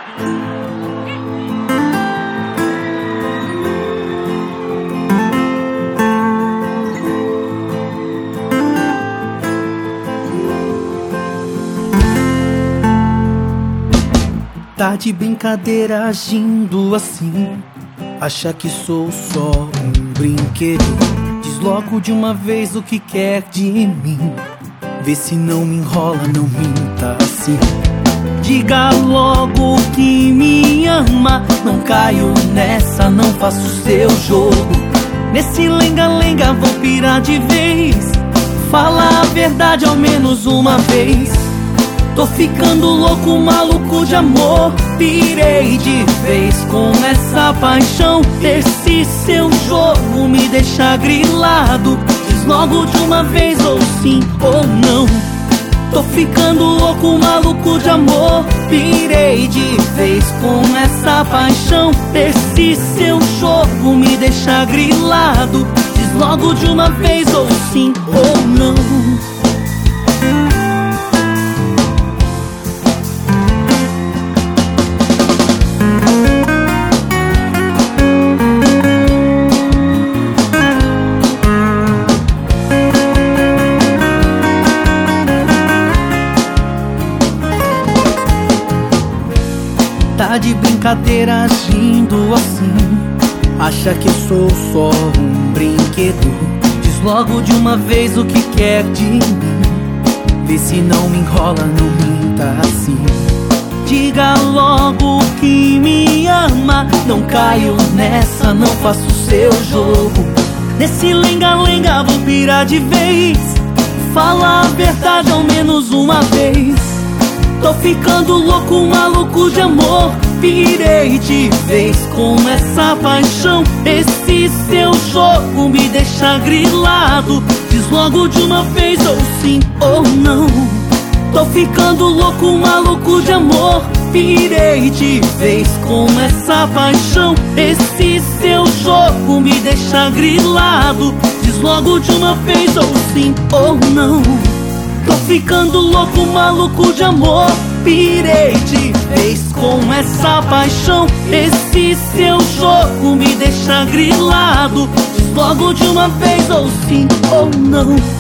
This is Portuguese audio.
Tá de brincadeira agindo assim, acha que sou só um brinquedo. Diz logo de uma vez o que quer de mim, vê se não me enrola, não minta assim. Diga logo que me ama, não caio nessa, não faço seu jogo. Nesse lenga-lenga vou pirar de vez, fala a verdade ao menos uma vez. Tô ficando louco, maluco de amor, pirei de vez com essa paixão. Esse seu jogo me deixa grilado, diz logo de uma vez ou sim ou não. Tô ficando louco, maluco de amor, pirei de vez com essa paixão. Esse seu jogo me deixa grilado, diz logo de uma vez ou sim ou não. Tá de brincadeira agindo assim, acha que eu sou só um brinquedo. Diz logo de uma vez o que quer de mim, vê se não me enrola, não minta assim. Diga logo que me ama, não caio nessa, não faço seu jogo. Nesse lenga-lenga vou pirar de vez, fala a verdade ao menos uma vez. Tô ficando louco, maluco de amor, pirei de vez com essa paixão. Esse seu jogo me deixa grilado, diz logo de uma vez ou sim ou não. Tô ficando louco, maluco de amor, pirei de vez com essa paixão. Esse seu jogo me deixa grilado, diz logo de uma vez ou sim ou não. Tô ficando louco, maluco de amor, pirei de vez com essa paixão. Esse seu jogo me deixa grilado, diz logo de uma vez ou sim ou não.